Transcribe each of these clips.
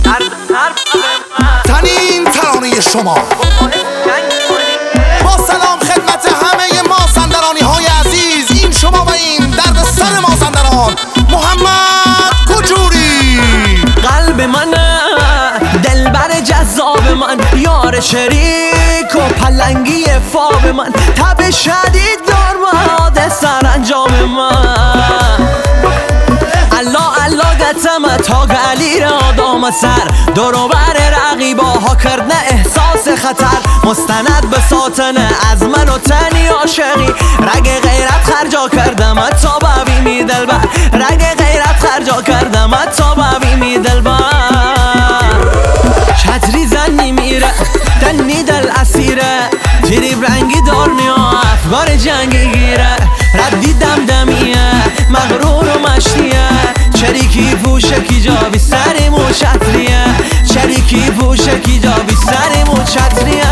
تنین ترانه شما. با سلام خدمت همه مازندرانی های عزیز، این شما و این درد سر مازندران، محمد کجوری. قلب من، دلبر جذاب من، یار شریک و پلنگی فاب من، تب شدید دار باد سرانجام من. الله الله گتم تا علی را دام سر، دورو بر رقیبا ها کرد نه احساس خطر. مستند به ساتنه از من و تنی عاشقی، رگ غیرت خرجا کردم تا ببینی دلبر، رگ غیرت خرجا کردم تا ببینی دلبر. چتری زنی میره دنی دل اسیره، جریب رنگی دارنیا افگار جنگی گیره، ردی دمدمیه مغرور و مشتیه، شریکی پوشکی جا بی سری مو چتریه، شریکی پوشکی جا بی سری مو چتریه.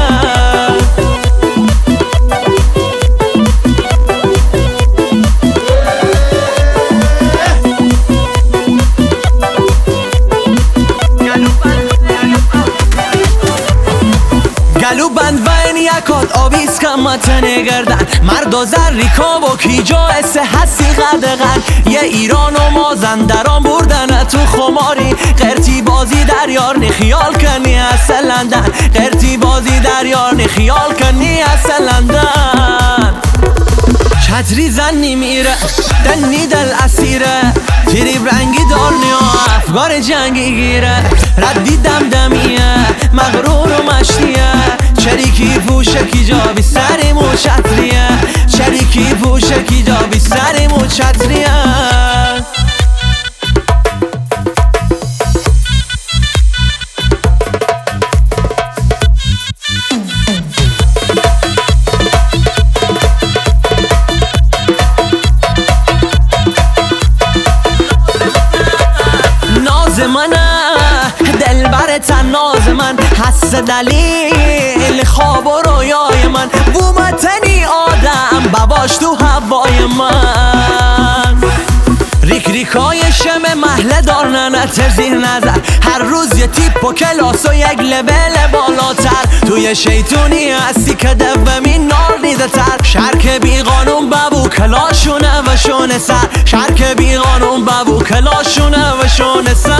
گلو بند و این یکات آویز کمت نگردن، مرد و زریکا و کی جایسه هستی قدقن. یه ایران و مازندران بردن تو خماری، قرتی بازی در یار نی خیال کنی از لندن، قرتی بازی در یار نی خیال کنی از لندن. چتری زنی میره دنی دل اسیره، جریب رنگی دارنیا افگار جنگی گیره، ردی دمدمیه مغرور و مشتیه، شریکی پوشکی جا بی سری مو چتریه، شریکی پوشکی جا بی سری مو چتریه. دلبر تناز من حس دلیل خواب و رویای من، بومتنی آدم بباش تو هوای من. ریک ریکای شم محله دارننت زیر نظر، هر روز یه تیپ و کلاس و یک لبل بالاتر، توی شیطونی هستی که دومین نار دیده تر. شرک بی قانون ببو کلاشونه و شونه سر، شرک بی قانون ببو کلاشونه و شونه سر.